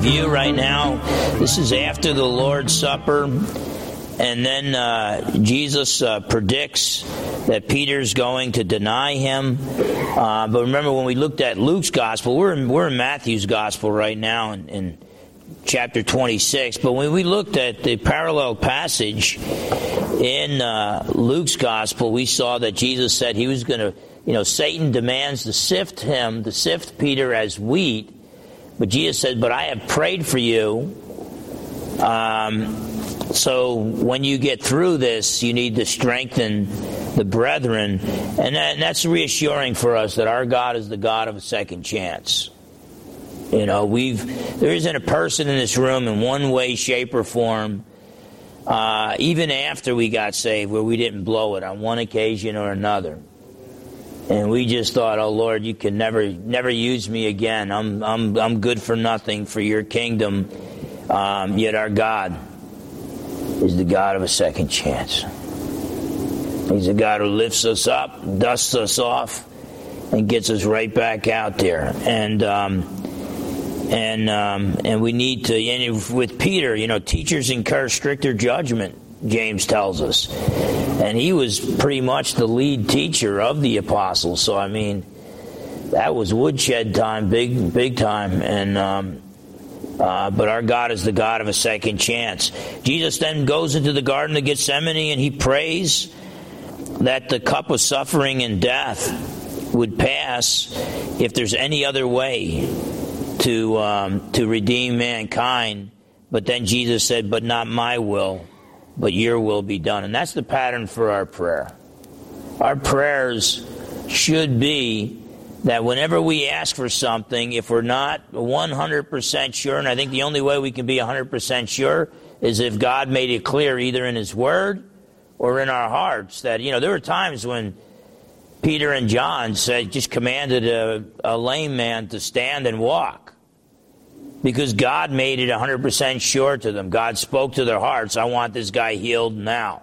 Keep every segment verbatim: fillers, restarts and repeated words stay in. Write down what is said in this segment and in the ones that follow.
review right now. This is after the Lord's Supper. And then uh, Jesus uh, predicts that Peter's going to deny him. Uh, but remember, when we looked at Luke's gospel, we're in, we're in Matthew's gospel right now in, in chapter twenty-six. But when we looked at the parallel passage in uh, Luke's gospel, we saw that Jesus said he was going to, you know, Satan demands to sift him, to sift Peter as wheat. But Jesus said, but I have prayed for you. Um... So when you get through this, you need to strengthen the brethren. And, that, and that's reassuring for us that our God is the God of a second chance. You know, we've there isn't a person in this room in one way, shape, or form, uh, even after we got saved, where we didn't blow it on one occasion or another. And we just thought, oh, Lord, you can never never use me again. I'm, I'm, I'm good for nothing for your kingdom. Um, yet our God is the God of a second chance. He's the God who lifts us up, dusts us off, and gets us right back out there. And um, and um, and we need to. And with Peter, you know, teachers incur stricter judgment, James tells us, and he was pretty much the lead teacher of the apostles. So I mean, that was woodshed time, big big time, and. Um, Uh, but our God is the God of a second chance. Jesus then goes into the Garden of Gethsemane and he prays that the cup of suffering and death would pass if there's any other way to um, to redeem mankind. But then Jesus said, but not my will, but your will be done. And that's the pattern for our prayer. Our prayers should be that whenever we ask for something, if we're not one hundred percent sure, and I think the only way we can be one hundred percent sure is if God made it clear either in His Word or in our hearts that, you know, there were times when Peter and John said, just commanded a, a lame man to stand and walk because God made it one hundred percent sure to them. God spoke to their hearts, I want this guy healed now.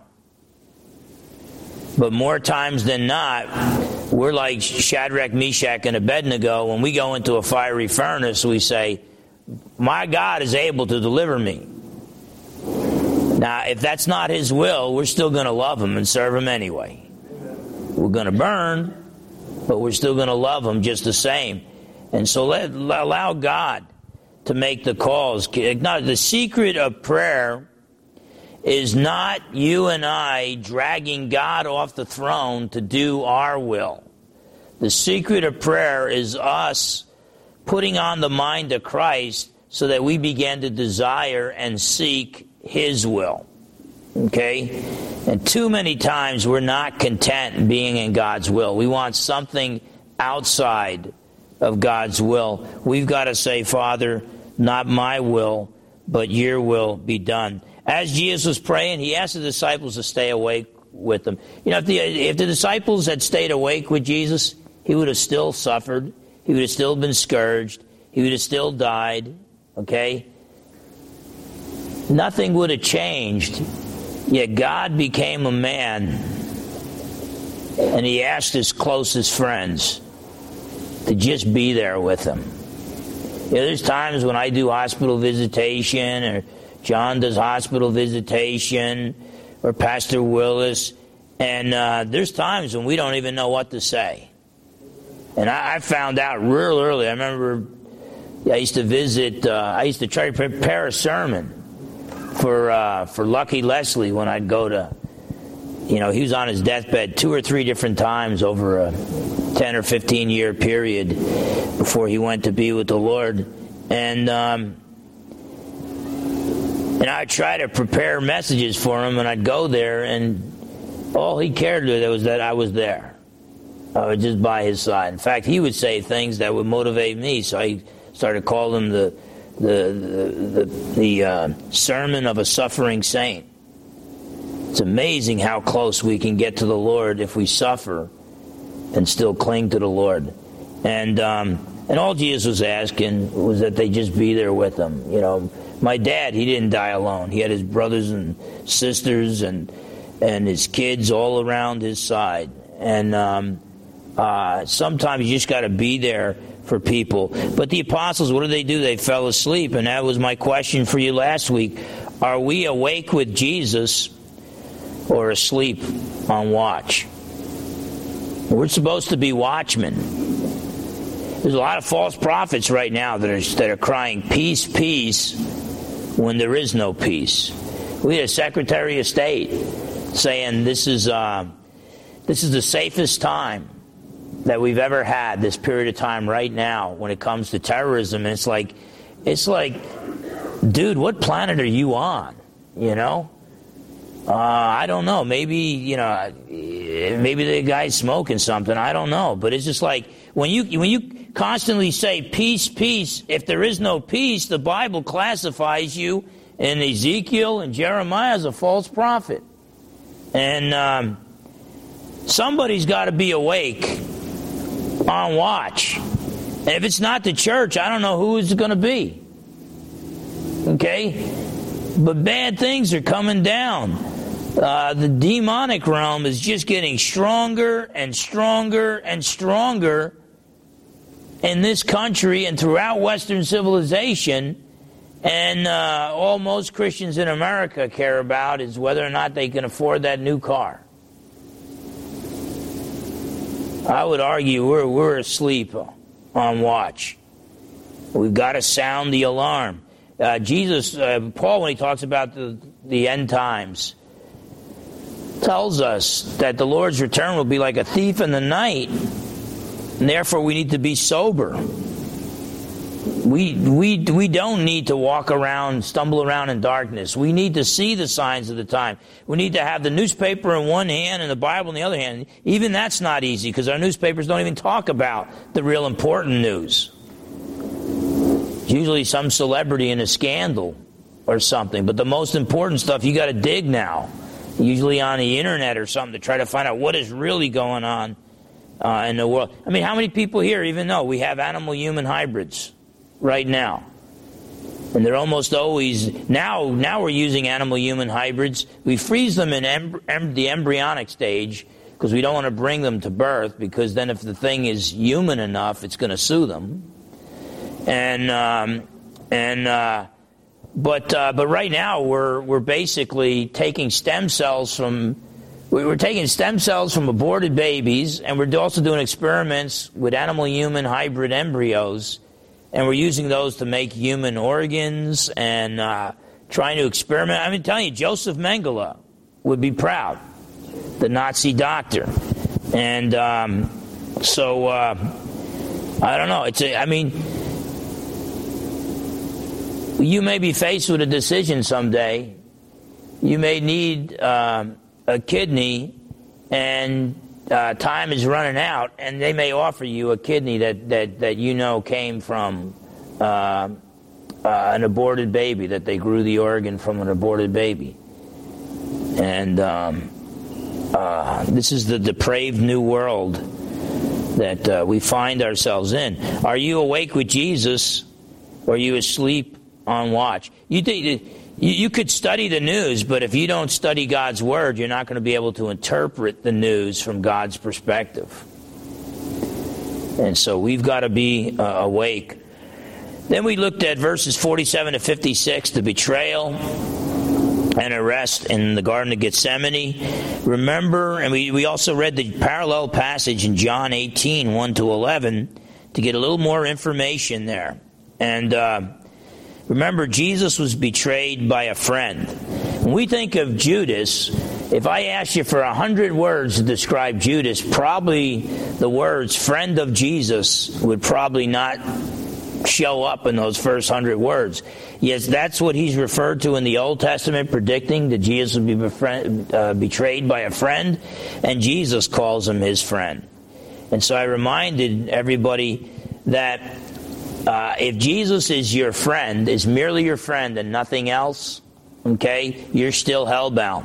But more times than not, we're like Shadrach, Meshach, and Abednego. When we go into a fiery furnace, we say, my God is able to deliver me. Now, if that's not His will, we're still going to love Him and serve Him anyway. We're going to burn, but we're still going to love Him just the same. And so let allow God to make the calls. The secret of prayer is not you and I dragging God off the throne to do our will. The secret of prayer is us putting on the mind of Christ so that we begin to desire and seek His will. Okay? And too many times we're not content being in God's will. We want something outside of God's will. We've got to say, Father, not my will, but your will be done. As Jesus was praying, He asked the disciples to stay awake with Him. You know, if the, if the disciples had stayed awake with Jesus, He would have still suffered. He would have still been scourged. He would have still died. Okay? Nothing would have changed. Yet God became a man, and He asked His closest friends to just be there with Him. You know, there's times when I do hospital visitation, or John does hospital visitation, or Pastor Willis, and uh, there's times when we don't even know what to say. And I, I found out real early. I remember I used to visit, uh, I used to try to prepare a sermon for uh, for Lucky Leslie when I'd go to, you know, he was on his deathbed two or three different times over a ten or fifteen year period before he went to be with the Lord. And, um, And I'd try to prepare messages for him, and I'd go there, and all he cared about was that I was there. I was just by his side. In fact, he would say things that would motivate me, so I started calling him the the the, the, the uh, sermon of a suffering saint. It's amazing how close we can get to the Lord if we suffer and still cling to the Lord. And um, and all Jesus was asking was that they just be there with him. You know, my dad, he didn't die alone. He had his brothers and sisters and and his kids all around his side. And um, uh, sometimes you just got to be there for people. But the apostles, what did they do? They fell asleep, and that was my question for you last week. Are we awake with Jesus or asleep on watch? We're supposed to be watchmen. There's a lot of false prophets right now that are, that are crying, peace, peace, when there is no peace. We had a Secretary of State saying this is uh, this is the safest time that we've ever had, this period of time right now when it comes to terrorism. And it's like, it's like, dude, what planet are you on? You know? Uh, I don't know. Maybe, you know, maybe the guy's smoking something. I don't know. But it's just like, when you when you constantly say peace, peace, if there is no peace, the Bible classifies you in Ezekiel and Jeremiah as a false prophet. And um, somebody's got to be awake on watch. And if it's not the church, I don't know who it's going to be. Okay? But bad things are coming down. Uh, the demonic realm is just getting stronger and stronger and stronger in this country and throughout Western civilization. And uh, all most Christians in America care about is whether or not they can afford that new car. I would argue we're, we're asleep on watch. We've got to sound the alarm. Uh, Jesus, uh, Paul, when he talks about the, the end times, tells us that the Lord's return will be like a thief in the night, and therefore we need to be sober. We we we don't need to walk around, stumble around in darkness. We need to see the signs of the time. We need to have the newspaper in one hand and the Bible in the other hand. Even that's not easy because our newspapers don't even talk about the real important news. It's usually some celebrity in a scandal or something. But the most important stuff you got to dig now, usually on the internet or something, to try to find out what is really going on uh, in the world. I mean, how many people here even know we have animal-human hybrids right now? And they're almost always, now now we're using animal-human hybrids. We freeze them in em- em- the embryonic stage because we don't want to bring them to birth, because then if the thing is human enough, it's going to sue them. And um, and uh, but uh, but right now we're we're basically taking stem cells from we're taking stem cells from aborted babies, and we're also doing experiments with animal-human hybrid embryos. And we're using those to make human organs and uh, trying to experiment. I'm telling you, Joseph Mengele would be proud, the Nazi doctor. And um, so, uh, I don't know. It's a, I mean, you may be faced with a decision someday. You may need uh, a kidney, and Uh, time is running out, and they may offer you a kidney that, that, that you know came from uh, uh, an aborted baby, that they grew the organ from an aborted baby. And um, uh, this is the depraved new world that uh, we find ourselves in. Are you awake with Jesus, or are you asleep on watch? You think... You could study the news, but if you don't study God's Word, you're not going to be able to interpret the news from God's perspective. And so we've got to be uh, awake. Then we looked at verses forty-seven to fifty-six, the betrayal and arrest in the Garden of Gethsemane. Remember, and we, we also read the parallel passage in John eighteen, one to eleven, to get a little more information there. And uh remember, Jesus was betrayed by a friend. When we think of Judas, if I asked you for a hundred words to describe Judas, probably the words friend of Jesus would probably not show up in those first hundred words. Yes, that's what he's referred to in the Old Testament, predicting that Jesus would be befriend, uh, betrayed by a friend, and Jesus calls him his friend. And so I reminded everybody that Uh, if Jesus is your friend, is merely your friend and nothing else, okay, you're still hellbound.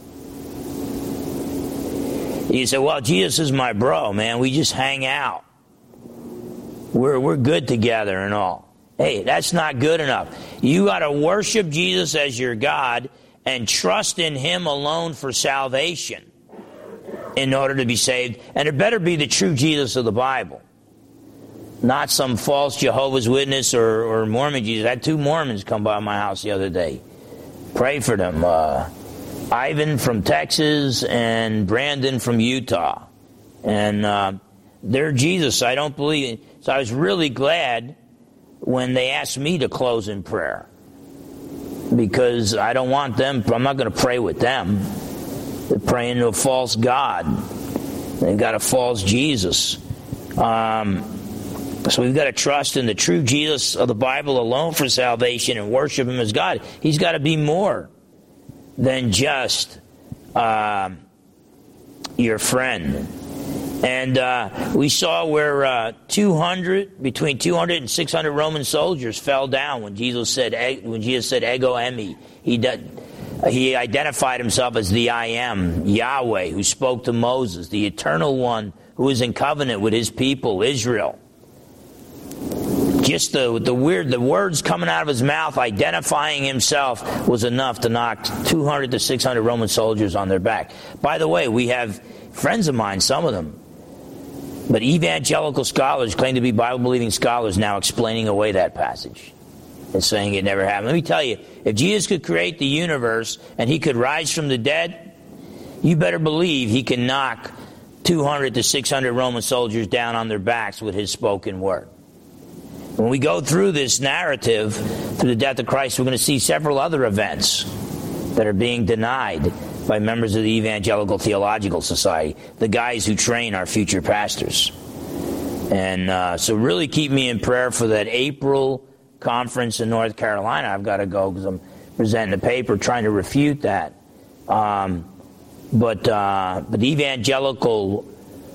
You say, well, Jesus is my bro, man. We just hang out. We're, we're good together and all. Hey, that's not good enough. You got to worship Jesus as your God and trust in Him alone for salvation in order to be saved. And it better be the true Jesus of the Bible. not some false Jehovah's Witness or, or Mormon Jesus. I had two Mormons come by my house the other day. Pray for them. Uh, Ivan from Texas and Brandon from Utah. And uh, they're Jesus. I don't believe it. So I was really glad when they asked me to close in prayer, because I don't want them, I'm not going to pray with them. They're praying to a false God. They've got a false Jesus. Um, so we've got to trust in the true Jesus of the Bible alone for salvation and worship Him as God. He's got to be more than just uh, your friend. And uh, we saw where uh, two hundred, between two hundred and six hundred Roman soldiers fell down when Jesus said, when Jesus said, Ego Emi. He did, he identified Himself as the I Am, Yahweh, who spoke to Moses, the Eternal One who is in covenant with His people, Israel. Just the the weird the words coming out of His mouth, identifying Himself, was enough to knock two hundred to six hundred Roman soldiers on their back. By the way, we have friends of mine, some of them, but evangelical scholars, claim to be Bible-believing scholars, now explaining away that passage and saying it never happened. Let me tell you, if Jesus could create the universe and He could rise from the dead, you better believe He can knock two hundred to six hundred Roman soldiers down on their backs with His spoken word. When we go through this narrative, through the death of Christ, we're going to see several other events that are being denied by members of the Evangelical Theological Society, the guys who train our future pastors. And uh, so really keep me in prayer for that April conference in North Carolina. I've got to go because I'm presenting a paper trying to refute that. Um, but, uh, but evangelical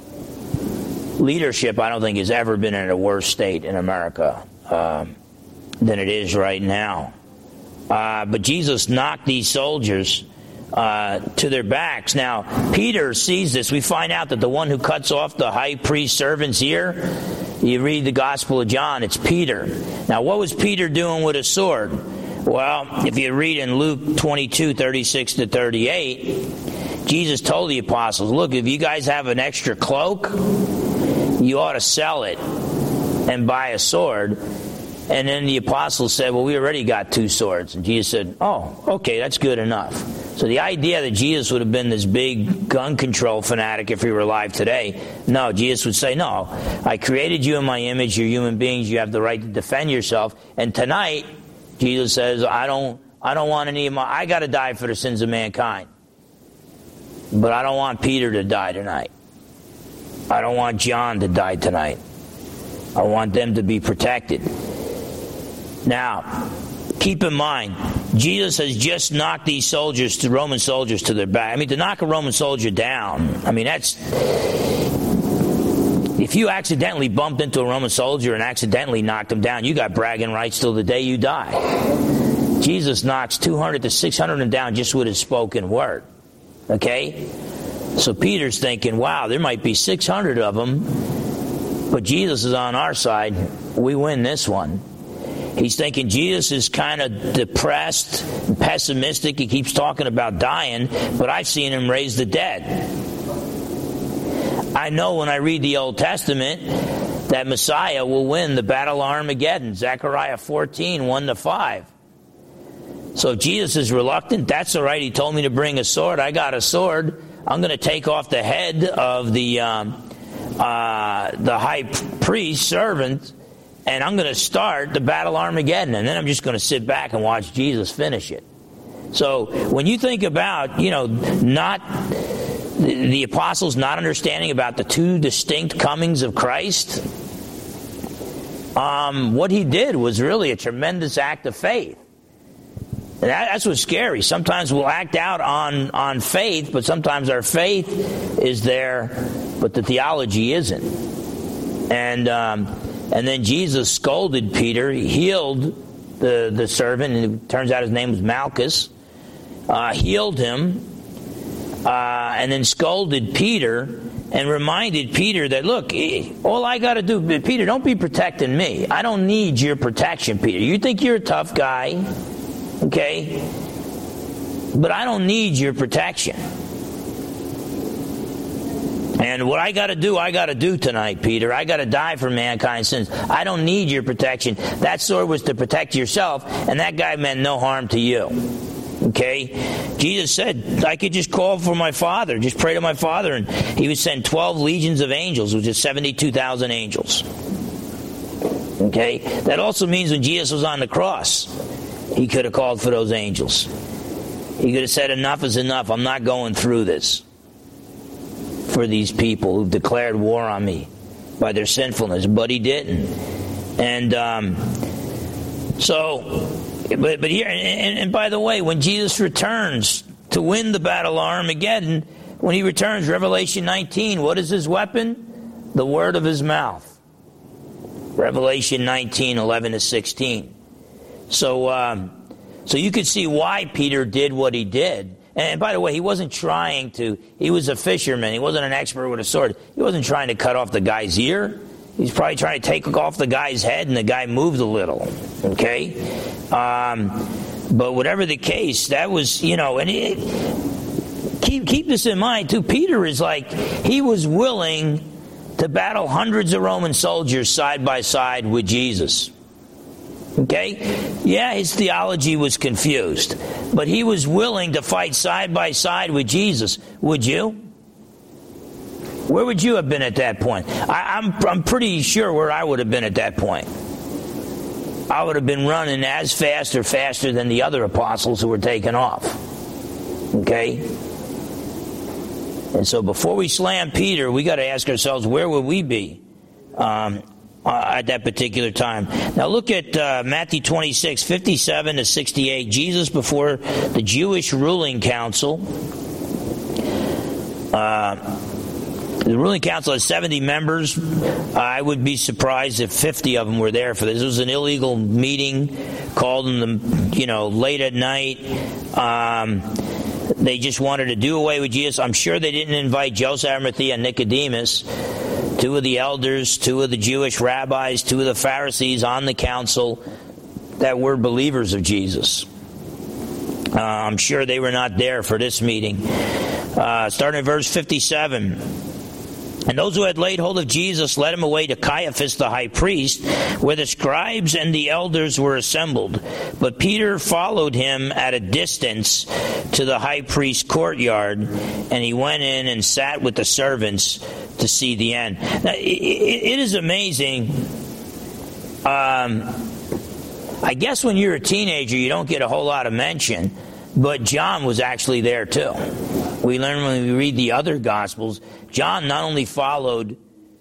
leadership, I don't think, has ever been in a worse state in America uh, than it is right now. Uh, but Jesus knocked these soldiers uh, to their backs. Now, Peter sees this. We find out that the one who cuts off the high priest's servant's ear, you read the Gospel of John, it's Peter. Now, what was Peter doing with a sword? Well, if you read in Luke twenty-two, thirty-six to thirty-eight, Jesus told the apostles, look, if you guys have an extra cloak, you ought to sell it and buy a sword. And then the apostles said, well, we already got two swords. And Jesus said, oh, okay, that's good enough. So the idea that Jesus would have been this big gun control fanatic if he were alive today, no, Jesus would say, no, I created you in my image, you're human beings, you have the right to defend yourself. And tonight, Jesus says, I don't I don't want any of my, I got to die for the sins of mankind. But I don't want Peter to die tonight. I don't want John to die tonight. I want them to be protected. Now, keep in mind, Jesus has just knocked these soldiers, the Roman soldiers, to their back. I mean, to knock a Roman soldier down, I mean, that's... If you accidentally bumped into a Roman soldier and accidentally knocked him down, you got bragging rights till the day you die. Jesus knocks two hundred to six hundred of them down just with His spoken word. Okay? So Peter's thinking, wow, there might be six hundred of them, but Jesus is on our side. We win this one. He's thinking Jesus is kind of depressed and pessimistic. He keeps talking about dying, but I've seen Him raise the dead. I know when I read the Old Testament that Messiah will win the battle of Armageddon, Zechariah fourteen, one to five. So if Jesus is reluctant, that's all right. He told me to bring a sword. I got a sword. I'm going to take off the head of the um, uh, the high priest servant, and I'm going to start the battle of Armageddon, and then I'm just going to sit back and watch Jesus finish it. So when you think about, you know, not the, the apostles not understanding about the two distinct comings of Christ, um, what He did was really a tremendous act of faith. And that, that's what's scary. Sometimes we'll act out on, on faith, but sometimes our faith is there, but the theology isn't. And um, and then Jesus scolded Peter. He healed the, the servant, and it turns out his name was Malchus. Uh, healed him, uh, and then scolded Peter and reminded Peter that, look, all I got to do, Peter, don't be protecting me. I don't need your protection, Peter. You think you're a tough guy. Okay? But I don't need your protection. And what I got to do, I got to do tonight, Peter. I got to die for mankind's sins. I don't need your protection. That sword was to protect yourself, and that guy meant no harm to you. Okay? Jesus said, I could just call for my Father, just pray to my Father, and he would send twelve legions of angels, which is seventy-two thousand angels. Okay? That also means when Jesus was on the cross, he could have called for those angels. He could have said, enough is enough. I'm not going through this for these people who've declared war on me by their sinfulness, but he didn't. And um, so, but, but here, and, and by the way, when Jesus returns to win the battle of Armageddon, when he returns, Revelation nineteen, what is his weapon? The word of his mouth. Revelation nineteen, eleven to sixteen. So, um, so you could see why Peter did what he did. And by the way, he wasn't trying to, he was a fisherman. He wasn't an expert with a sword. He wasn't trying to cut off the guy's ear. He's probably trying to take off the guy's head, and the guy moved a little. Okay? Um, but whatever the case, that was, you know, and it, keep, keep this in mind, too. Peter is like, he was willing to battle hundreds of Roman soldiers side by side with Jesus. Okay? Yeah, his theology was confused, but he was willing to fight side by side with Jesus. Would you? Where would you have been at that point? I, I'm, I'm pretty sure where I would have been at that point. I would have been running as fast or faster than the other apostles who were taken off. Okay? And so before we slam Peter, we got to ask ourselves, where would we be um, uh, at that particular time? Now look at uh, Matthew twenty-six, fifty-seven to sixty-eight. Jesus before the Jewish ruling council. Uh, the ruling council has seventy members. I would be surprised if fifty of them were there for this. It was an illegal meeting, called in the, you know, late at night. Um, They just wanted to do away with Jesus. I'm sure they didn't invite Joseph, Arimathea, and Nicodemus, two of the elders, two of the Jewish rabbis, two of the Pharisees on the council that were believers of Jesus. Uh, I'm sure they were not there for this meeting. Uh, starting at verse fifty-seven. And those who had laid hold of Jesus led him away to Caiaphas the high priest, where the scribes and the elders were assembled. But Peter followed him at a distance to the high priest's courtyard, and he went in and sat with the servants to see the end. Now, it, it is amazing. Um, I guess when you're a teenager, you don't get a whole lot of mention, but John was actually there too. We learn when we read the other Gospels, John not only followed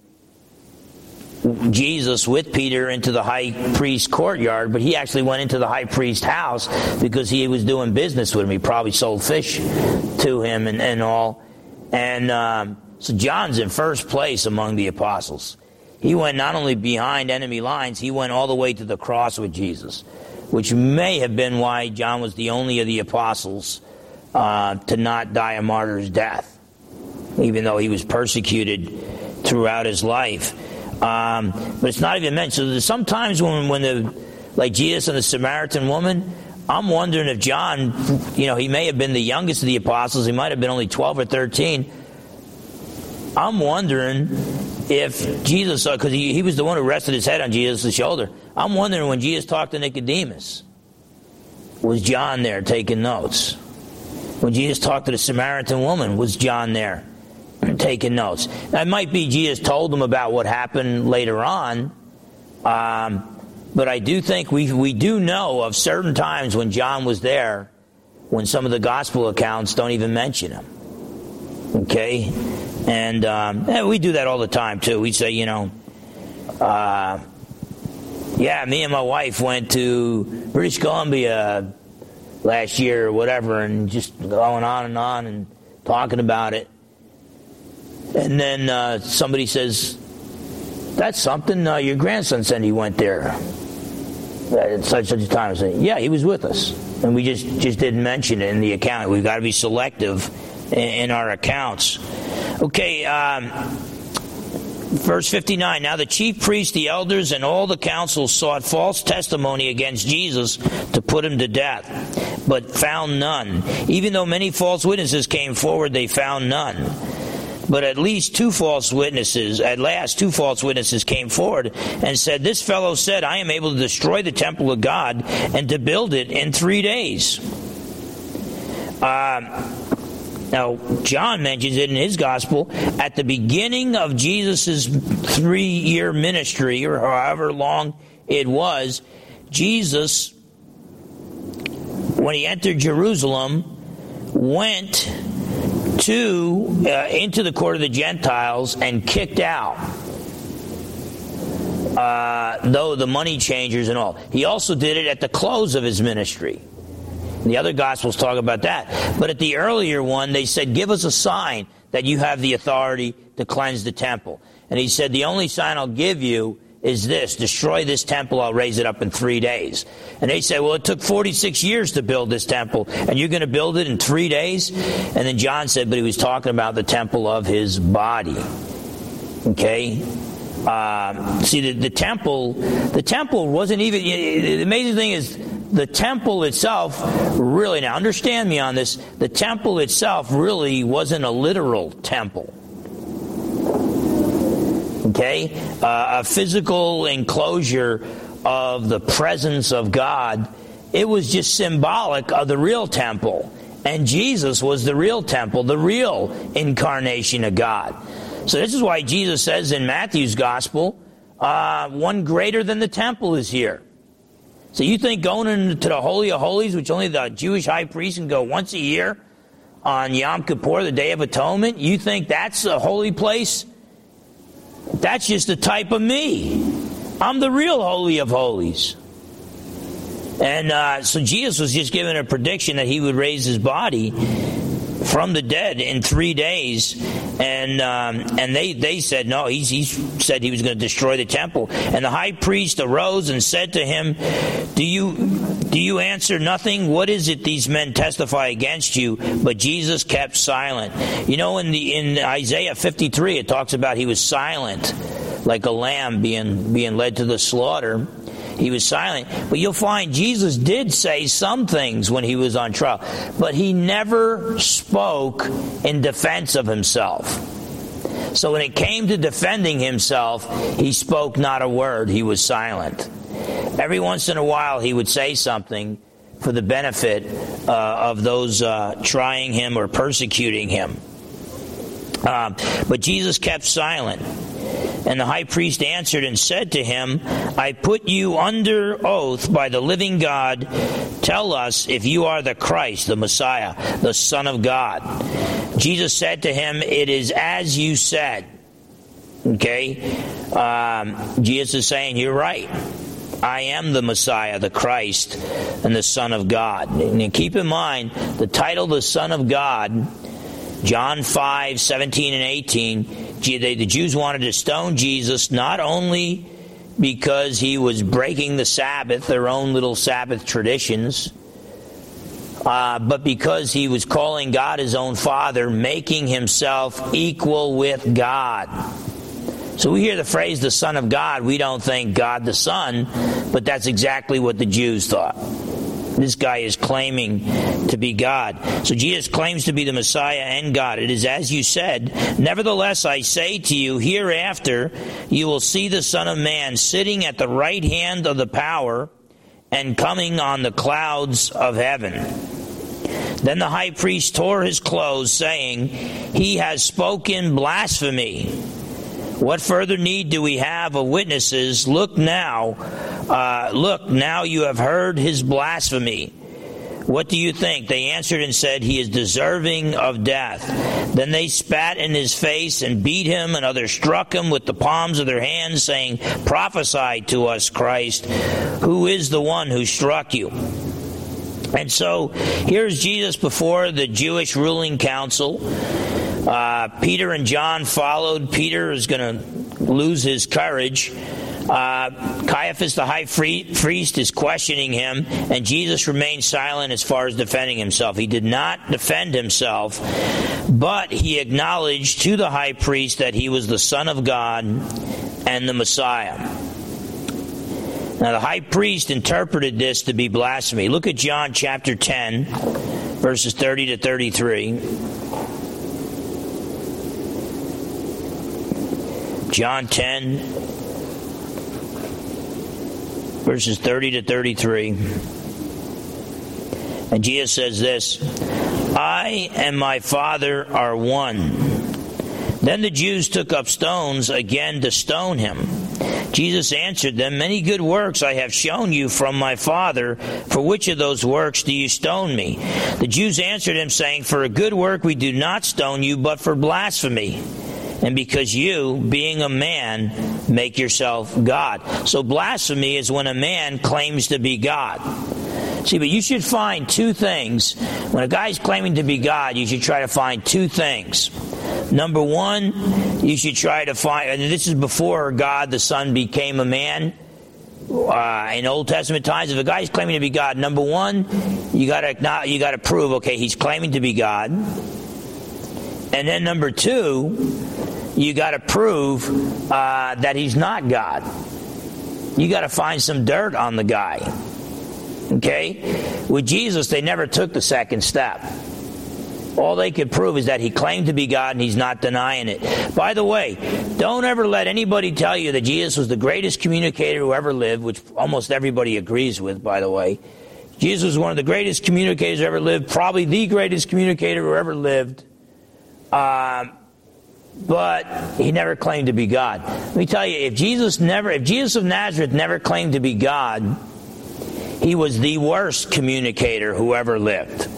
Jesus with Peter into the high priest's courtyard, but he actually went into the high priest's house because he was doing business with him. He probably sold fish to him and, and all. And um, so John's in first place among the apostles. He went not only behind enemy lines, he went all the way to the cross with Jesus, which may have been why John was the only of the apostles uh, to not die a martyr's death, even though he was persecuted throughout his life. Um, but it's not even mentioned. So sometimes when, when the, like Jesus and the Samaritan woman, I'm wondering if John, you know, he may have been the youngest of the apostles. He might have been only twelve or thirteen. I'm wondering if Jesus, because he, he was the one who rested his head on Jesus' shoulder. I'm wondering when Jesus talked to Nicodemus, was John there taking notes? When Jesus talked to the Samaritan woman, was John there taking notes? Now, it might be Jesus told them about what happened later on, um, but I do think we we do know of certain times when John was there, when some of the gospel accounts don't even mention him. Okay? And um, yeah, we do that all the time, too. We say, you know, uh, yeah, me and my wife went to British Columbia last year or whatever, and just going on and on and talking about it. And then uh, somebody says, that's something, uh, your grandson said he went there at such such a time. I say, yeah, he was with us. And we just, just didn't mention it in the account. We've got to be selective in, in our accounts. Okay, um, verse fifty-nine. Now the chief priests, the elders, and all the council sought false testimony against Jesus to put him to death, but found none. Even though many false witnesses came forward, they found none. But at least two false witnesses, at last two false witnesses came forward and said, "This fellow said, I am able to destroy the temple of God and to build it in three days." Um, now, John mentions it in his gospel. At the beginning of Jesus' three-year ministry, or however long it was, Jesus, when he entered Jerusalem, went to uh, into the court of the Gentiles and kicked out uh, though the money changers and all. He also did it at the close of his ministry. The other Gospels talk about that. But at the earlier one, they said, "Give us a sign that you have the authority to cleanse the temple." And he said, "The only sign I'll give you is this: destroy this temple, I'll raise it up in three days. And they said, "Well, it took forty-six years to build this temple, and you're going to build it in three days? And then John said, but he was talking about the temple of his body. Okay? Um, see, the, the temple, the temple wasn't even, the amazing thing is, the temple itself, really, now understand me on this, the temple itself really wasn't a literal temple. Okay? Uh, a physical enclosure of the presence of God, it was just symbolic of the real temple. And Jesus was the real temple, the real incarnation of God. So this is why Jesus says in Matthew's gospel, uh, one greater than the temple is here. So you think going into the Holy of Holies, which only the Jewish high priest can go once a year on Yom Kippur, the Day of Atonement, you think that's a holy place? That's just a type of me. I'm the real Holy of Holies. And uh, so Jesus was just giving a prediction that he would raise his body from the dead in three days. And um, and they, they said, no, he, he said he was going to destroy the temple. And the high priest arose and said to him, Do you do you answer nothing? What is it these men testify against you? But Jesus kept silent. You know, in the in Isaiah fifty-three, it talks about he was silent, like a lamb being being led to the slaughter. He was silent. But you'll find Jesus did say some things when he was on trial, but he never spoke in defense of himself. So when it came to defending himself, he spoke not a word. He was silent. Every once in a while, he would say something for the benefit uh, of those uh, trying him or persecuting him. Uh, but Jesus kept silent. And the high priest answered and said to him, I put you under oath by the living God. Tell us if you are the Christ, the Messiah, the Son of God. Jesus said to him, it is as you said. Okay? Um, Jesus is saying, you're right. I am the Messiah, the Christ, and the Son of God. And keep in mind, the title, the Son of God, John five, seventeen and eighteen, the Jews wanted to stone Jesus not only because he was breaking the Sabbath, their own little Sabbath traditions, uh, but because he was calling God his own Father, making himself equal with God. So we hear the phrase, the Son of God, we don't think God the Son, but that's exactly what the Jews thought. This guy is claiming to be God. So Jesus claims to be the Messiah and God. It is as you said. Nevertheless, I say to you, hereafter you will see the Son of Man sitting at the right hand of the power and coming on the clouds of heaven. Then the high priest tore his clothes, saying, he has spoken blasphemy. What further need do we have of witnesses? Look now, uh, look, now you have heard his blasphemy. What do you think? They answered and said, he is deserving of death. Then they spat in his face and beat him, and others struck him with the palms of their hands, saying, prophesy to us, Christ, who is the one who struck you? And so here's Jesus before the Jewish ruling council. Uh, Peter and John followed. Peter is going to lose his courage. Uh, Caiaphas, the high priest, is questioning him, and Jesus remained silent as far as defending himself. He did not defend himself, but he acknowledged to the high priest that he was the Son of God and the Messiah. Now, the high priest interpreted this to be blasphemy. Look at John chapter ten, verses thirty to thirty-three. John ten, verses thirty to thirty-three. And Jesus says this, I and my Father are one. Then the Jews took up stones again to stone him. Jesus answered them, many good works I have shown you from my Father. For which of those works do you stone me? The Jews answered him, saying, for a good work we do not stone you, but for blasphemy. And because you, being a man, make yourself God. So blasphemy is when a man claims to be God. See, but you should find two things. When a guy's claiming to be God, you should try to find two things. Number one, you should try to find, and this is before God the Son became a man. Uh, in Old Testament times, if a guy's claiming to be God, number one, you gotta you gotta prove, okay, he's claiming to be God. And then number two, you gotta prove uh, that he's not God. You gotta find some dirt on the guy. Okay? With Jesus, they never took the second step. All they could prove is that he claimed to be God and he's not denying it. By the way, don't ever let anybody tell you that Jesus was the greatest communicator who ever lived, which almost everybody agrees with, by the way. Jesus was one of the greatest communicators who ever lived, probably the greatest communicator who ever lived. Um, but he never claimed to be God. Let me tell you, if Jesus never, if Jesus of Nazareth never claimed to be God, he was the worst communicator who ever lived.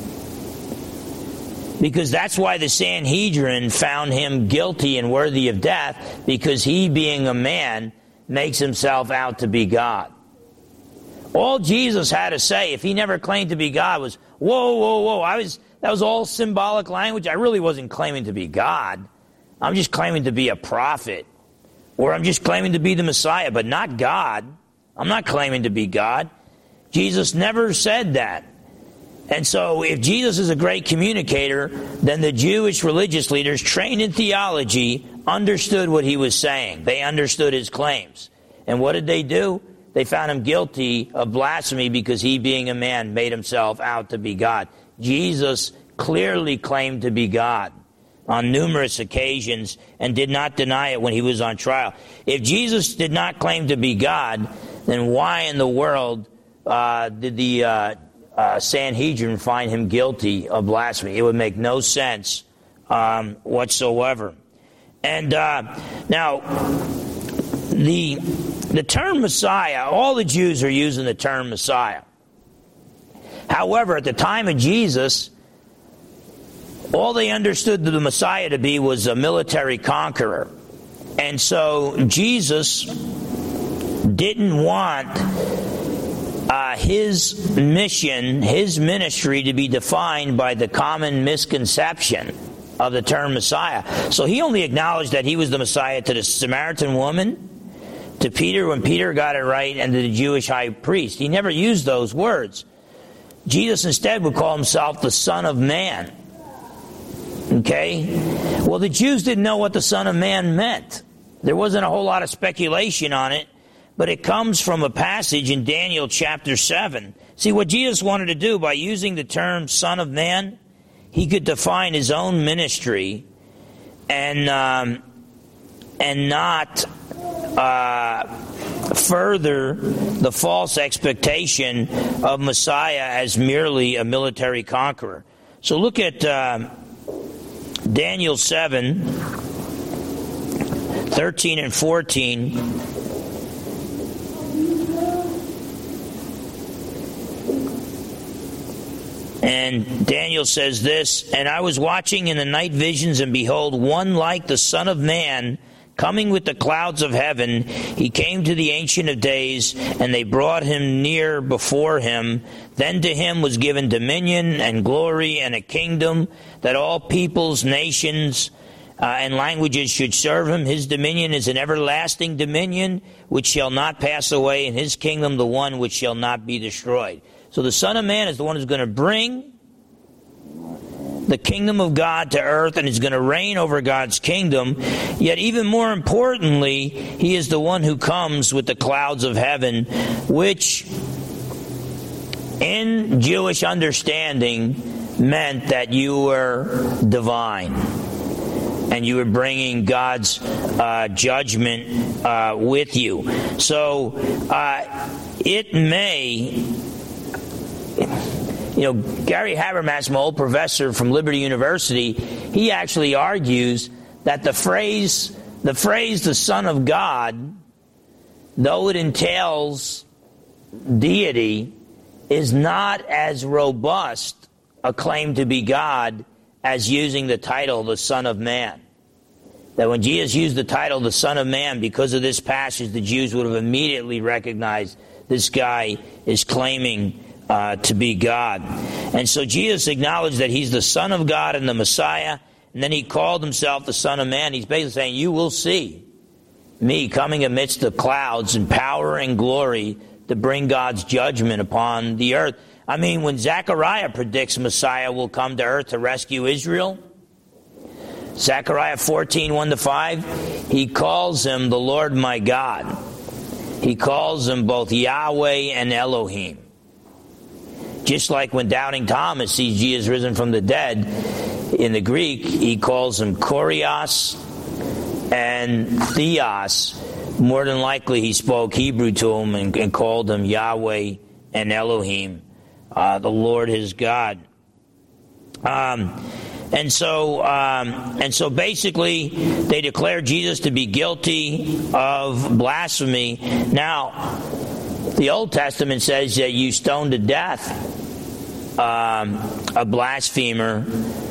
Because that's why the Sanhedrin found him guilty and worthy of death, because he, being a man, makes himself out to be God. All Jesus had to say, if he never claimed to be God, was, whoa, whoa, whoa, I was, that was all symbolic language. I really wasn't claiming to be God. I'm just claiming to be a prophet. Or I'm just claiming to be the Messiah, but not God. I'm not claiming to be God. Jesus never said that. And so if Jesus is a great communicator, then the Jewish religious leaders trained in theology understood what he was saying. They understood his claims. And what did they do? They found him guilty of blasphemy because he, being a man, made himself out to be God. Jesus clearly claimed to be God on numerous occasions and did not deny it when he was on trial. If Jesus did not claim to be God, then why in the world uh, did the uh, uh, Sanhedrin find him guilty of blasphemy? It would make no sense um, whatsoever. And uh, now, the the term Messiah, all the Jews are using the term Messiah. However, at the time of Jesus, all they understood the Messiah to be was a military conqueror. And so Jesus didn't want uh, his mission, his ministry to be defined by the common misconception of the term Messiah. So he only acknowledged that he was the Messiah to the Samaritan woman, to Peter when Peter got it right, and to the Jewish high priest. He never used those words. Jesus instead would call himself the Son of Man. Okay? Well, the Jews didn't know what the Son of Man meant. There wasn't a whole lot of speculation on it, but it comes from a passage in Daniel chapter seven. See, what Jesus wanted to do by using the term Son of Man, he could define his own ministry and um, and not uh, further the false expectation of Messiah as merely a military conqueror. So look at uh, Daniel seven, thirteen and fourteen. And Daniel says this, "And I was watching in the night visions, and behold, one like the Son of Man, coming with the clouds of heaven. He came to the Ancient of Days, and they brought him near before him. Then to him was given dominion and glory and a kingdom, that all peoples, nations, uh, and languages should serve him. His dominion is an everlasting dominion, which shall not pass away, and his kingdom the one which shall not be destroyed." So the Son of Man is the one who's going to bring the kingdom of God to earth, and is going to reign over God's kingdom. Yet even more importantly, he is the one who comes with the clouds of heaven, which in Jewish understanding meant that you were divine. and you were bringing God's uh, judgment uh, with you. So uh, it may, you know, Gary Habermas, my old professor from Liberty University, he actually argues that the phrase, the phrase "the Son of God," though it entails deity, is not as robust a claim to be God as using the title the Son of Man. That when Jesus used the title the Son of Man, because of this passage, the Jews would have immediately recognized this guy is claiming uh, to be God. And so Jesus acknowledged that he's the Son of God and the Messiah, and then he called himself the Son of Man. He's basically saying, you will see me coming amidst the clouds in power and glory to bring God's judgment upon the earth. I mean, when Zechariah predicts Messiah will come to earth to rescue Israel, Zechariah fourteen, one to five, he calls him the Lord my God. He calls him both Yahweh and Elohim. Just like when Doubting Thomas sees Jesus risen from the dead, in the Greek, he calls him Kurios and Theos. More than likely, he spoke Hebrew to him and, and called him Yahweh and Elohim. Uh, the Lord his God. Um, and so, um, and so basically, they declare Jesus to be guilty of blasphemy. Now, the Old Testament says that you stone to death um, a blasphemer.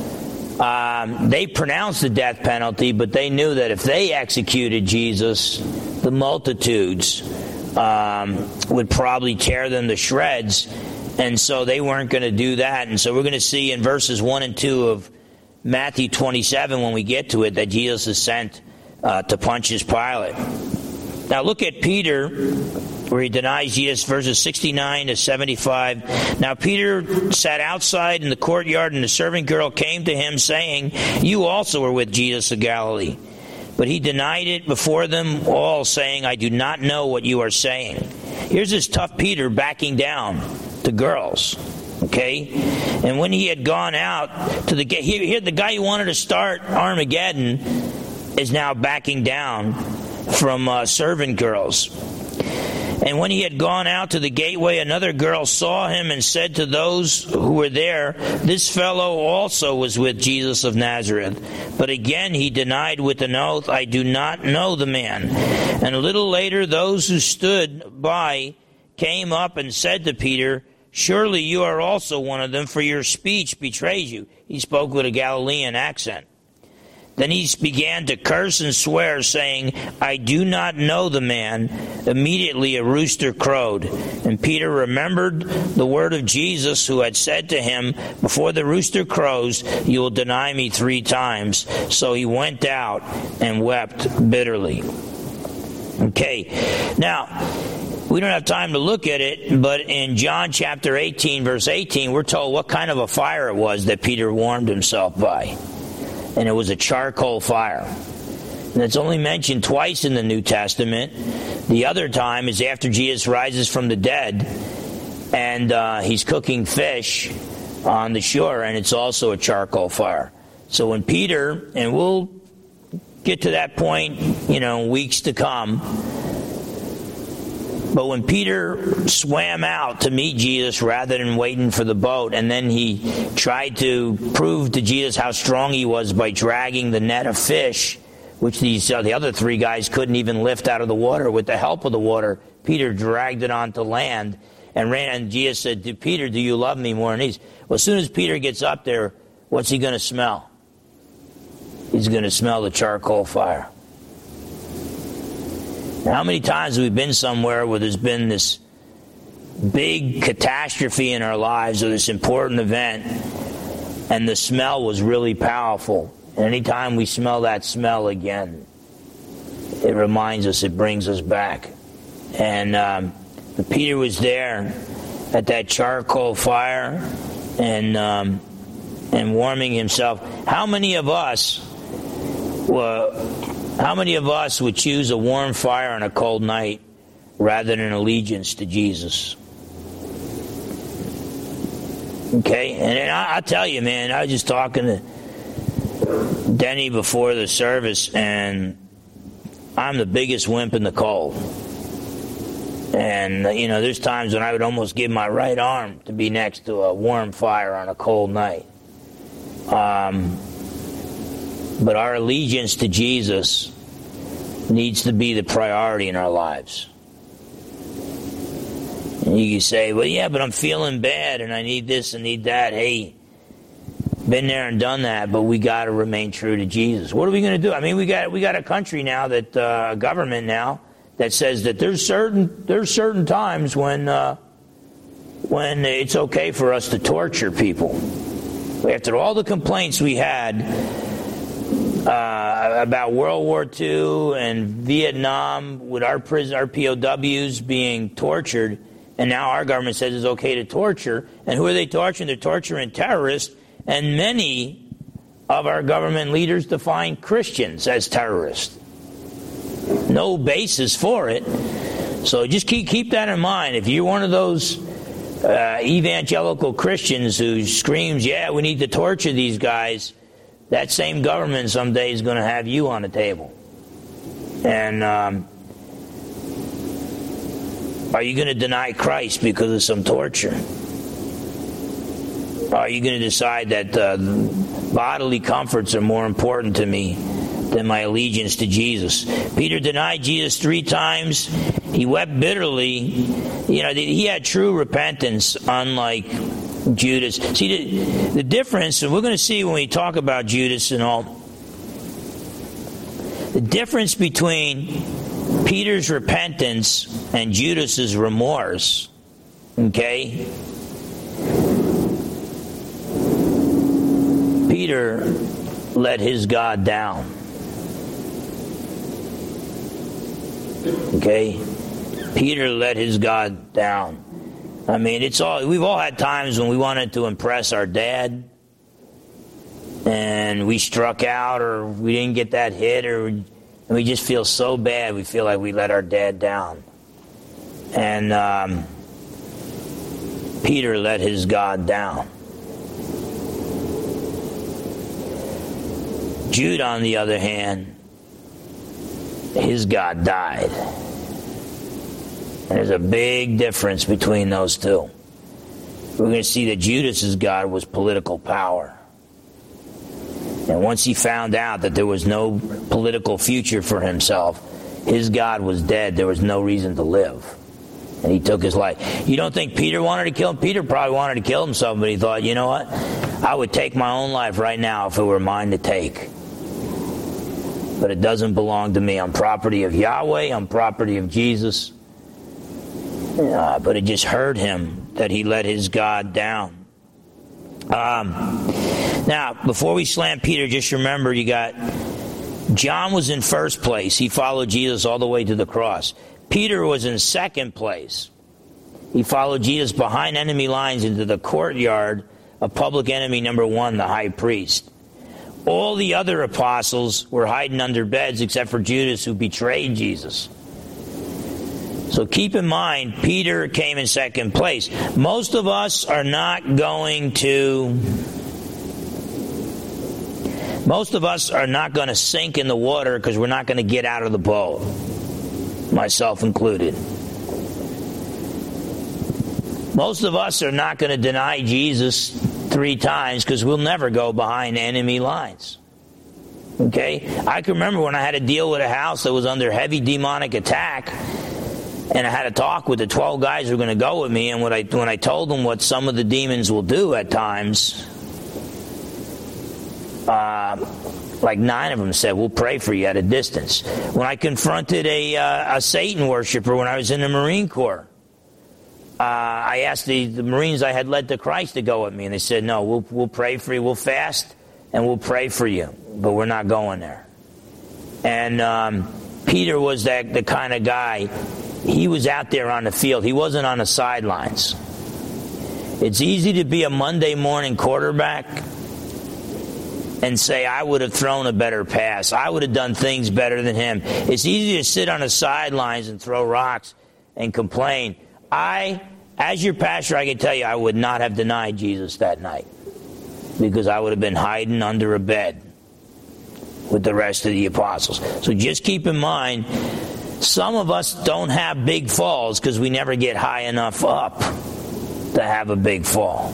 Um, they pronounced the death penalty, but they knew that if they executed Jesus, the multitudes um, would probably tear them to shreds. And so they weren't going to do that. And so we're going to see in verses one and two of Matthew twenty-seven, when we get to it, that Jesus is sent uh, to Pontius Pilate. Now look at Peter, where he denies Jesus, verses sixty-nine to seventy-five. Now Peter sat outside in the courtyard, and the servant girl came to him, saying, you also were with Jesus of Galilee. But he denied it before them all, saying, I do not know what you are saying. Here's this tough Peter backing down to girls, okay? And when he had gone out to the gate, here, here the guy who wanted to start Armageddon is now backing down from uh, servant girls. And when he had gone out to the gateway, another girl saw him and said to those who were there, this fellow also was with Jesus of Nazareth. But again he denied with an oath, I do not know the man. And a little later those who stood by came up and said to Peter, surely you are also one of them, for your speech betrays you. He spoke with a Galilean accent. Then he began to curse and swear, saying, I do not know the man. Immediately a rooster crowed. And Peter remembered the word of Jesus, who had said to him, before the rooster crows, you will deny me three times. So he went out and wept bitterly. Okay, now, we don't have time to look at it, but in John chapter eighteen, verse eighteen, we're told what kind of a fire it was that Peter warmed himself by. And it was a charcoal fire. And it's only mentioned twice in the New Testament. The other time is after Jesus rises from the dead, and uh, he's cooking fish on the shore, and it's also a charcoal fire. So when Peter, and we'll get to that point, you know, weeks to come, but when Peter swam out to meet Jesus rather than waiting for the boat, and then he tried to prove to Jesus how strong he was by dragging the net of fish, which these uh, the other three guys couldn't even lift out of the water with the help of the water, Peter dragged it onto land and ran. And Jesus said to Peter, do you love me more than these? Well, as soon as Peter gets up there, what's he going to smell? He's going to smell the charcoal fire. How many times have we been somewhere where there's been this big catastrophe in our lives, or this important event, and the smell was really powerful? And anytime we smell that smell again, it reminds us, it brings us back. And um, Peter was there at that charcoal fire and um, and warming himself. How many of us were... How many of us would choose a warm fire on a cold night rather than allegiance to Jesus? Okay, and I, I tell you, man, I was just talking to Denny before the service, and I'm the biggest wimp in the cold. And, you know, there's times when I would almost give my right arm to be next to a warm fire on a cold night. Um, but our allegiance to Jesus needs to be the priority in our lives. And you can say, well, yeah, but I'm feeling bad and I need this and need that. Hey, been there and done that, but we got to remain true to Jesus. What are we going to do? I mean, we got we got a country now, that uh, a government now, that says that there's certain there's certain times when uh, when it's okay for us to torture people. After all the complaints we had uh, about World War Two and Vietnam, with our prison, our P O Ws being tortured, and now our government says it's okay to torture. And who are they torturing? They're torturing terrorists. And many of our government leaders define Christians as terrorists. No basis for it. So just keep keep that in mind. If you're one of those uh, evangelical Christians who screams, yeah, we need to torture these guys, that same government someday is going to have you on the table. And um, are you going to deny Christ because of some torture? Are you going to decide that uh, bodily comforts are more important to me than my allegiance to Jesus? Peter denied Jesus three times. He wept bitterly. You know, he had true repentance, unlike Judas. See, the, the difference, and we're going to see when we talk about Judas and all, the difference between Peter's repentance and Judas's remorse, okay? Peter let his God down. Okay? Peter let his God down. I mean, it's all we've all had times when we wanted to impress our dad and we struck out, or we didn't get that hit, or and we just feel so bad. We feel like we let our dad down. And um, Peter let his God down. Jude, on the other hand, his God died. And there's a big difference between those two. We're going to see that Judas's God was political power. And once he found out that there was no political future for himself, his God was dead. There was no reason to live. And he took his life. You don't think Peter wanted to kill him? Peter probably wanted to kill himself, but he thought, you know what? I would take my own life right now if it were mine to take. But it doesn't belong to me. I'm property of Yahweh. I'm property of Jesus. Uh, but it just hurt him that he let his God down. Um, now, before we slam Peter, just remember you got John was in first place. He followed Jesus all the way to the cross. Peter was in second place. He followed Jesus behind enemy lines into the courtyard of public enemy number one, the high priest. All the other apostles were hiding under beds except for Judas, who betrayed Jesus. So keep in mind, Peter came in second place. Most of us are not going to... Most of us are not going to sink in the water because we're not going to get out of the boat. Myself included. Most of us are not going to deny Jesus three times because we'll never go behind enemy lines. Okay? I can remember when I had to deal with a house that was under heavy demonic attack, and I had to talk with the twelve guys who were going to go with me, and when I, when I told them what some of the demons will do at times, uh, like nine of them said, we'll pray for you at a distance. When I confronted a, uh, a Satan worshiper when I was in the Marine Corps, uh, I asked the, the Marines I had led to Christ to go with me, and they said, no, we'll, we'll pray for you, we'll fast, and we'll pray for you, but we're not going there. And um, Peter was that the kind of guy. He was out there on the field. He wasn't on the sidelines. It's easy to be a Monday morning quarterback and say, I would have thrown a better pass. I would have done things better than him. It's easy to sit on the sidelines and throw rocks and complain. I, as your pastor, I can tell you I would not have denied Jesus that night because I would have been hiding under a bed with the rest of the apostles. So just keep in mind, some of us don't have big falls because we never get high enough up to have a big fall.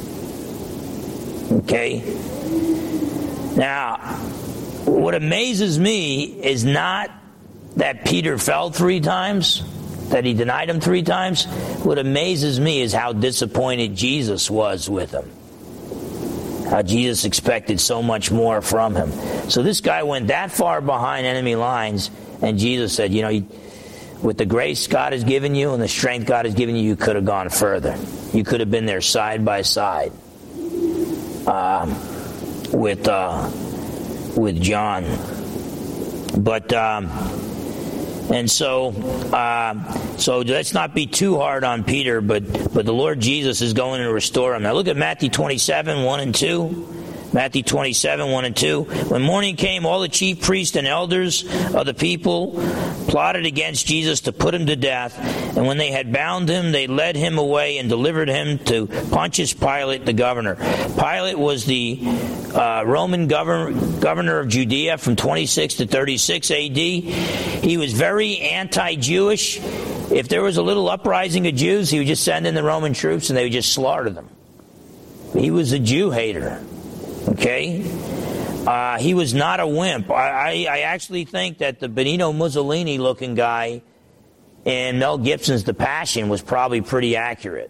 Okay? Now, what amazes me is not that Peter fell three times, that he denied him three times. What amazes me is how disappointed Jesus was with him. How Jesus expected so much more from him. So this guy went that far behind enemy lines, and Jesus said, you know, with the grace God has given you and the strength God has given you, you could have gone further. You could have been there side by side um, with uh, with John. But um, and so uh, so let's not be too hard on Peter, but but the Lord Jesus is going to restore him. Now look at Matthew twenty-seven, one and two. Matthew twenty-seven, one and two. When morning came, all the chief priests and elders of the people plotted against Jesus to put him to death. And when they had bound him, they led him away and delivered him to Pontius Pilate, the governor. Pilate was the uh, Roman governor, governor of Judea from twenty-six to thirty-six A D. He was very anti-Jewish. If there was a little uprising of Jews, he would just send in the Roman troops and they would just slaughter them. He was a Jew hater. Okay? Uh, he was not a wimp. I, I, I actually think that the Benito Mussolini-looking guy in Mel Gibson's The Passion was probably pretty accurate.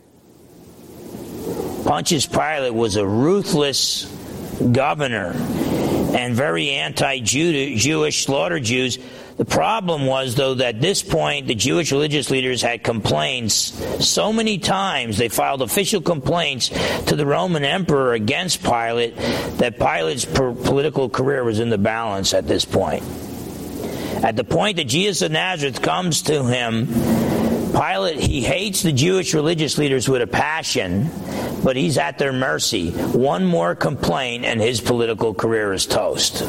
Pontius Pilate was a ruthless governor and very anti-Jewish, slaughtered Jews. The problem was, though, that at this point, the Jewish religious leaders had complaints so many times. They filed official complaints to the Roman emperor against Pilate that Pilate's per- political career was in the balance at this point. At the point that Jesus of Nazareth comes to him, Pilate, he hates the Jewish religious leaders with a passion, but he's at their mercy. One more complaint and his political career is toast.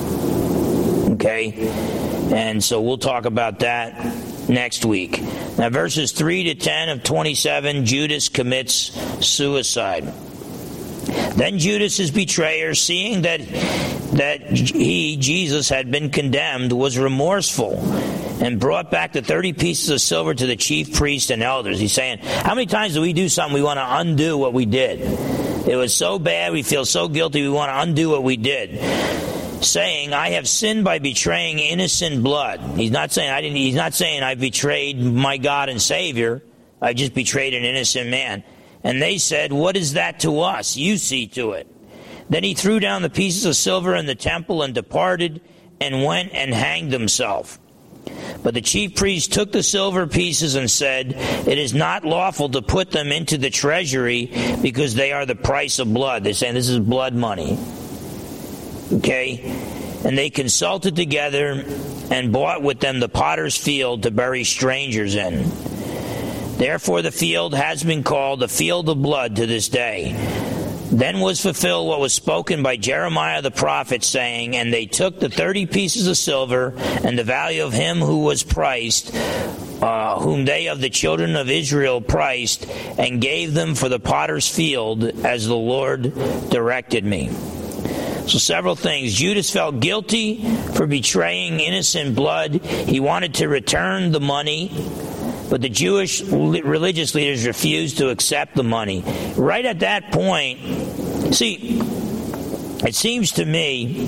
Okay? And so we'll talk about that next week. Now, verses three to ten of twenty-seven, Judas commits suicide. Then Judas, his betrayer, seeing that that he, Jesus, had been condemned, was remorseful and brought back the thirty pieces of silver to the chief priests and elders. He's saying, how many times do we do something we want to undo what we did? It was so bad, we feel so guilty, we want to undo what we did. Saying, I have sinned by betraying innocent blood. He's not saying I didn't. He's not saying I betrayed my God and Savior. I just betrayed an innocent man. And they said, what is that to us? You see to it. Then he threw down the pieces of silver in the temple and departed and went and hanged himself. But the chief priest took the silver pieces and said, it is not lawful to put them into the treasury because they are the price of blood. They're saying this is blood money. Okay? And they consulted together and bought with them the potter's field to bury strangers in. Therefore the field has been called the field of blood to this day. Then was fulfilled what was spoken by Jeremiah the prophet, saying, and they took the thirty pieces of silver and the value of him who was priced, uh, whom they of the children of Israel priced, and gave them for the potter's field as the Lord directed me. So several things. Judas felt guilty for betraying innocent blood. He wanted to return the money, but the Jewish religious leaders refused to accept the money. Right at that point, see, it seems to me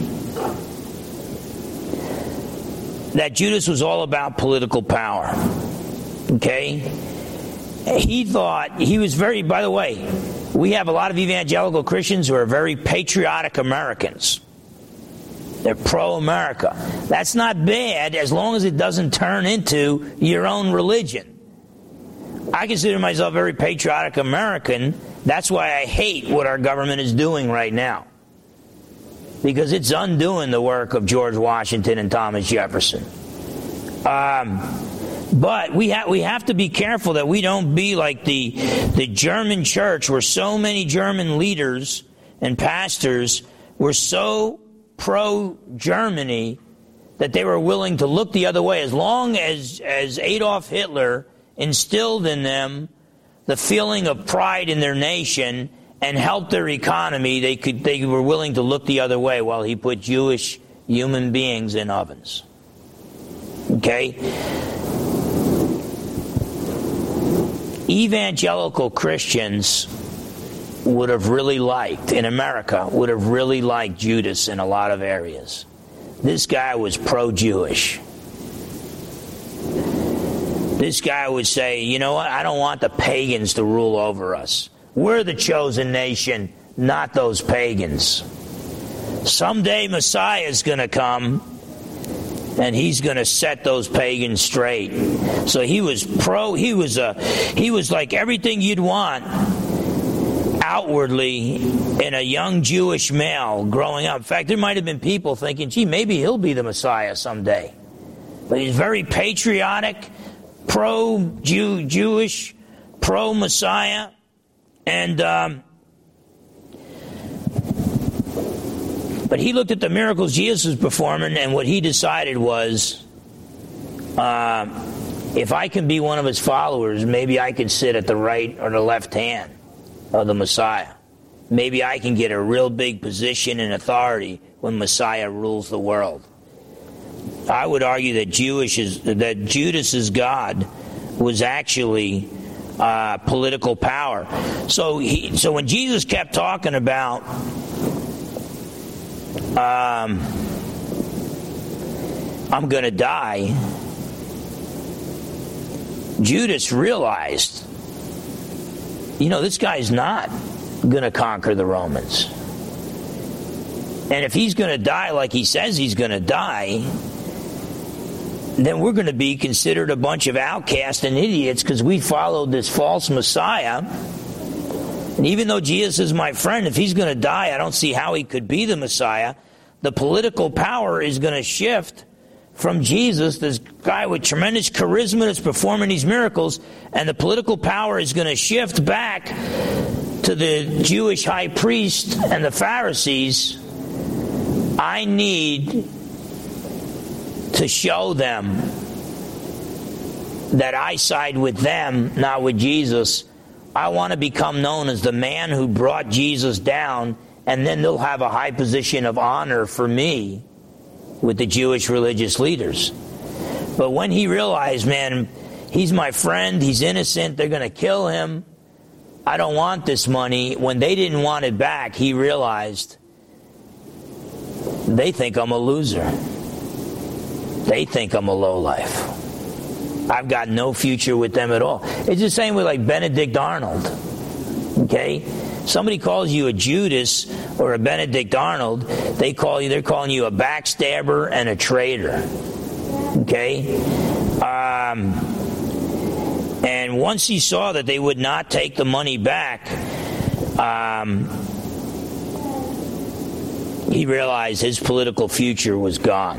that Judas was all about political power. Okay? He thought, he was very, by the way, we have a lot of evangelical Christians who are very patriotic Americans. They're pro-America. That's not bad as long as it doesn't turn into your own religion. I consider myself a very patriotic American. That's why I hate what our government is doing right now. Because it's undoing the work of George Washington and Thomas Jefferson. Um... But we have we have to be careful that we don't be like the the German church, where so many German leaders and pastors were so pro-Germany that they were willing to look the other way as long as, as Adolf Hitler instilled in them the feeling of pride in their nation and helped their economy. They could they were willing to look the other way while he put Jewish human beings in ovens. Okay? Evangelical Christians would have really liked, in America, would have really liked Judas in a lot of areas. This guy was pro-Jewish. This guy would say, you know what, I don't want the pagans to rule over us. We're the chosen nation, not those pagans. Someday Messiah is going to come, and he's going to set those pagans straight. So he was pro, he was a, he was like everything you'd want outwardly in a young Jewish male growing up. In fact, there might have been people thinking, gee, maybe he'll be the Messiah someday. But he's very patriotic, pro-Jew, Jewish, pro-Messiah, and um, but he looked at the miracles Jesus was performing, and what he decided was, uh, if I can be one of his followers, maybe I can sit at the right or the left hand of the Messiah. Maybe I can get a real big position and authority when Messiah rules the world. I would argue that Jewish is, that Judas's God was actually uh, political power. So he, so when Jesus kept talking about um, I'm going to die, Judas realized, you know, this guy's not going to conquer the Romans. And if he's going to die like he says he's going to die, then we're going to be considered a bunch of outcasts and idiots because we followed this false Messiah. And even though Jesus is my friend, if he's going to die, I don't see how he could be the Messiah. The political power is going to shift from Jesus, this guy with tremendous charisma that's performing these miracles, and the political power is going to shift back to the Jewish high priest and the Pharisees. I need to show them that I side with them, not with Jesus. I want to become known as the man who brought Jesus down, and then they'll have a high position of honor for me with the Jewish religious leaders. But when he realized, man, he's my friend, he's innocent, they're going to kill him, I don't want this money. When they didn't want it back, he realized they think I'm a loser. They think I'm a lowlife. I've got no future with them at all. It's the same with like Benedict Arnold. Okay? Somebody calls you a Judas or a Benedict Arnold, they call you, they're calling you a backstabber and a traitor. Okay? Um, and once he saw that they would not take the money back, um, he realized his political future was gone.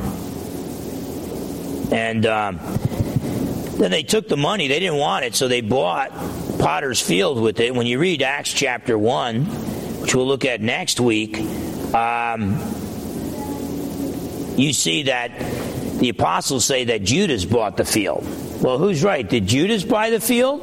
And um, then they took the money. They didn't want it, so they bought Potter's Field with it. When you read Acts chapter one, which we'll look at next week, um, you see that the apostles say that Judas bought the field. Well, who's right? Did Judas buy the field?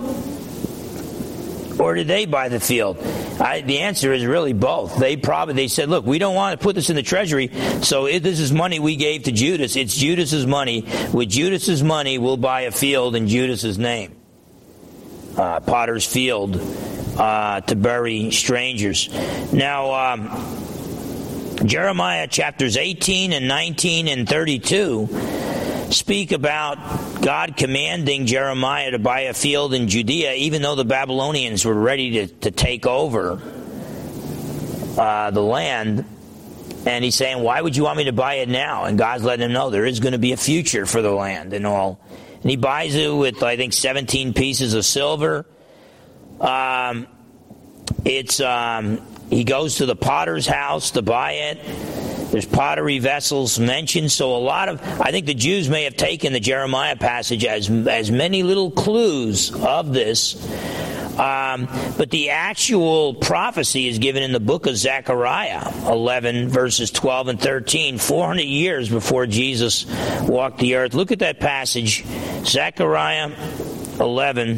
Or did they buy the field? I, the answer is really both. They probably they said, look, we don't want to put this in the treasury, so if this is money we gave to Judas. It's Judas's money. With Judas's money, we'll buy a field in Judas's name. Uh, Potter's Field uh, to bury strangers. Now, um, Jeremiah chapters eighteen and nineteen and thirty-two speak about God commanding Jeremiah to buy a field in Judea, even though the Babylonians were ready to, to take over uh, the land. And he's saying, why would you want me to buy it now? And God's letting him know there is going to be a future for the land and all. And he buys it with, I think, seventeen pieces of silver. Um, it's um, he goes to the potter's house to buy it. There's pottery vessels mentioned. So a lot of, I think the Jews may have taken the Jeremiah passage as, as many little clues of this. Um, but the actual prophecy is given in the book of Zechariah, eleven, verses twelve and thirteen, four hundred years before Jesus walked the earth. Look at that passage, Zechariah eleven.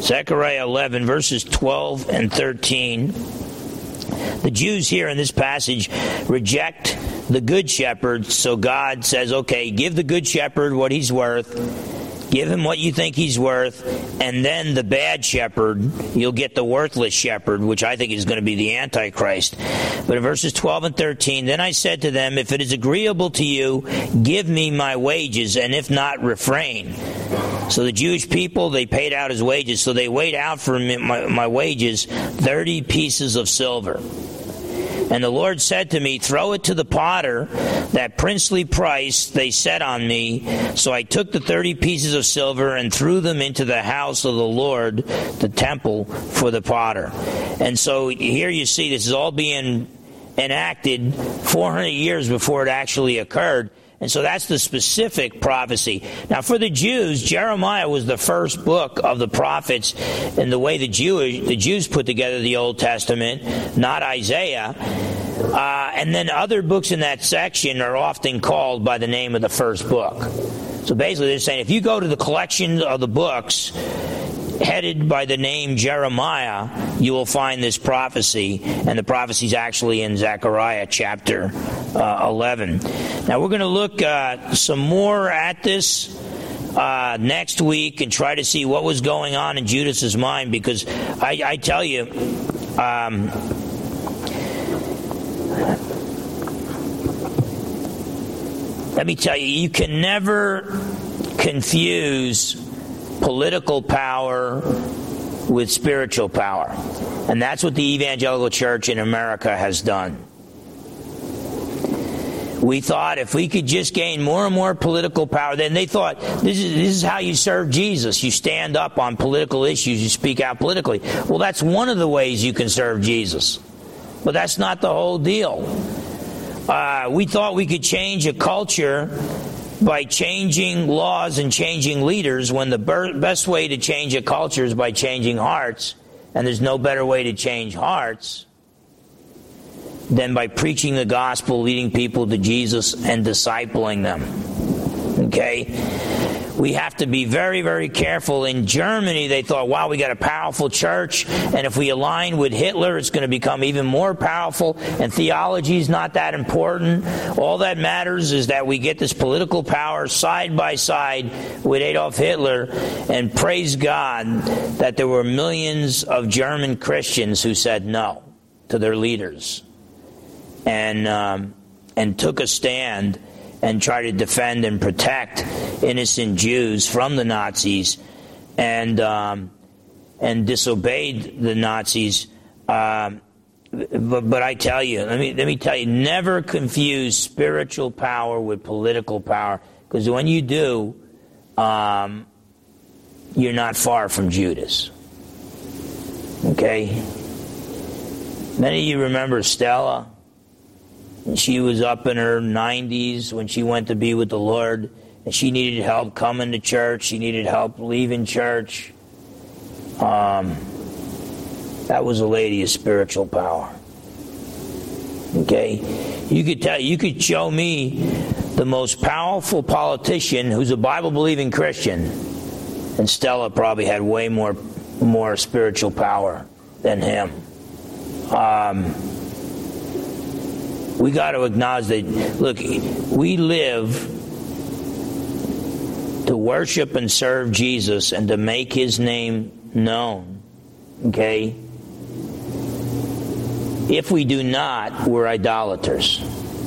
Zechariah eleven, verses twelve and thirteen. The Jews here in this passage reject the good shepherd, so God says, okay, give the good shepherd what he's worth, give him what you think he's worth, and then the bad shepherd, you'll get the worthless shepherd, which I think is going to be the Antichrist. But in verses twelve and thirteen, then I said to them, if it is agreeable to you, give me my wages, and if not, refrain. So the Jewish people, they paid out his wages, so they weighed out for me, my, my wages thirty pieces of silver. And the Lord said to me, throw it to the potter, that princely price they set on me. So I took the thirty pieces of silver and threw them into the house of the Lord, the temple, for the potter. And so here you see this is all being enacted four hundred years before it actually occurred. And so that's the specific prophecy. Now, for the Jews, Jeremiah was the first book of the prophets in the way the Jewish, the Jews put together the Old Testament, not Isaiah. Uh, and then other books in that section are often called by the name of the first book. So basically they're saying if you go to the collection of the books headed by the name Jeremiah, you will find this prophecy, and the prophecy is actually in Zechariah chapter uh, eleven. Now we're going to look uh, some more at this uh, next week and try to see what was going on in Judas's mind, because I, I tell you, um, let me tell you, you can never confuse political power with spiritual power. And that's what the evangelical church in America has done. We thought if we could just gain more and more political power, then they thought this is this is how you serve Jesus. You stand up on political issues, you speak out politically. Well, that's one of the ways you can serve Jesus. But that's not the whole deal. Uh, we thought we could change a culture by changing laws and changing leaders, when the ber- best way to change a culture is by changing hearts, and there's no better way to change hearts than by preaching the gospel, leading people to Jesus, and discipling them. Okay? We have to be very, very careful. In Germany, they thought, wow, we got a powerful church, and if we align with Hitler, it's going to become even more powerful, and theology is not that important. All that matters is that we get this political power side by side with Adolf Hitler, and praise God that there were millions of German Christians who said no to their leaders and um, and took a stand and try to defend and protect innocent Jews from the Nazis, and um, and disobeyed the Nazis. Um, but, but I tell you, let me let me tell you, never confuse spiritual power with political power, because when you do, um, you're not far from Judas. Okay? Many of you remember Stella. She was up in her nineties when she went to be with the Lord, and she needed help coming to church. She needed help leaving church. Um, that was a lady of spiritual power. Okay? You could tell, you could show me the most powerful politician who's a Bible-believing Christian, and Stella probably had way more, more spiritual power than him. Um... We got to acknowledge that, look, we live to worship and serve Jesus and to make his name known, okay? If we do not, we're idolaters.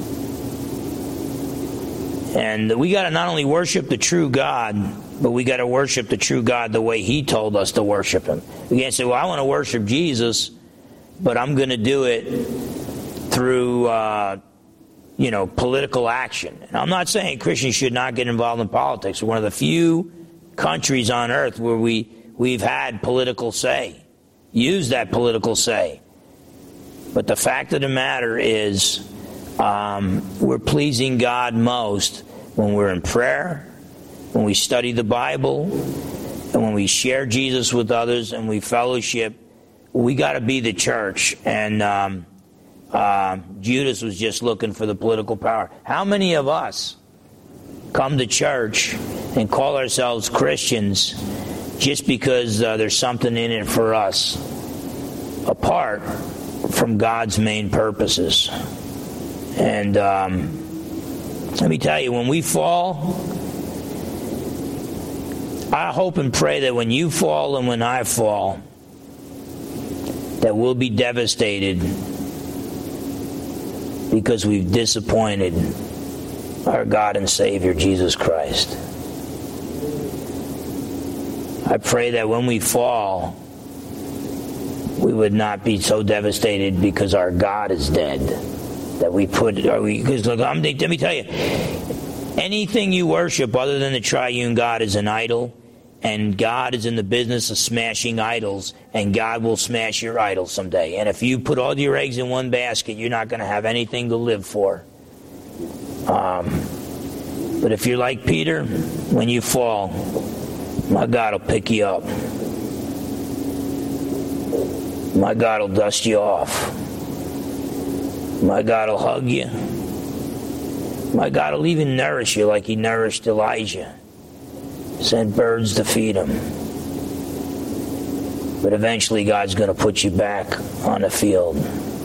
And we got to not only worship the true God, but we got to worship the true God the way he told us to worship him. We can't say, well, I want to worship Jesus, but I'm going to do it through, uh, you know, political action. And I'm not saying Christians should not get involved in politics. We're one of the few countries on earth where we, we've had political say, use that political say. But the fact of the matter is, um, we're pleasing God most when we're in prayer, when we study the Bible, and when we share Jesus with others and we fellowship. We got to be the church. And um, Uh, Judas was just looking for the political power. How many of us come to church and call ourselves Christians, just because uh, there's something in it for us, apart from God's main purposes. And um, let me tell you, when we fall, I hope and pray that when you fall and when I fall, that we'll be devastated because we've disappointed our God and Savior, Jesus Christ. I pray that when we fall, we would not be so devastated because our God is dead. That we put, are we, because look, I'm, let me tell you, anything you worship other than the triune God is an idol, and God is in the business of smashing idols, and God will smash your idol someday. And if you put all your eggs in one basket, you're not going to have anything to live for. Um, but if you're like Peter, when you fall, my God will pick you up. My God will dust you off. My God will hug you. My God will even nourish you like he nourished Elijah. Sent birds to feed him. But eventually God's going to put you back on the field.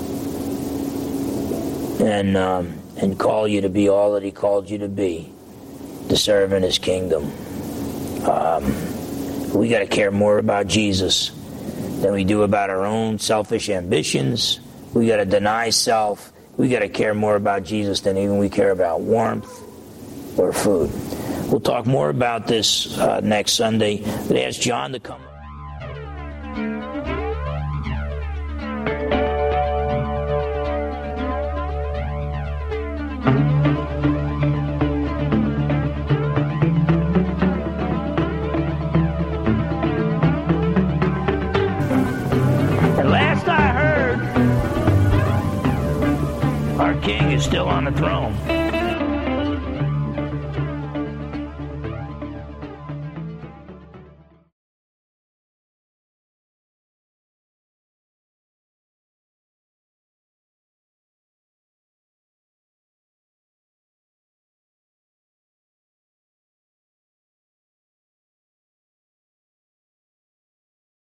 And, um, and call you to be all that he called you to be. To serve in his kingdom. Um, we got to care more about Jesus than we do about our own selfish ambitions. We got to deny self. We got to care more about Jesus than even we care about warmth or food. We'll talk more about this uh, next Sunday. But ask John to come. King is still on the throne.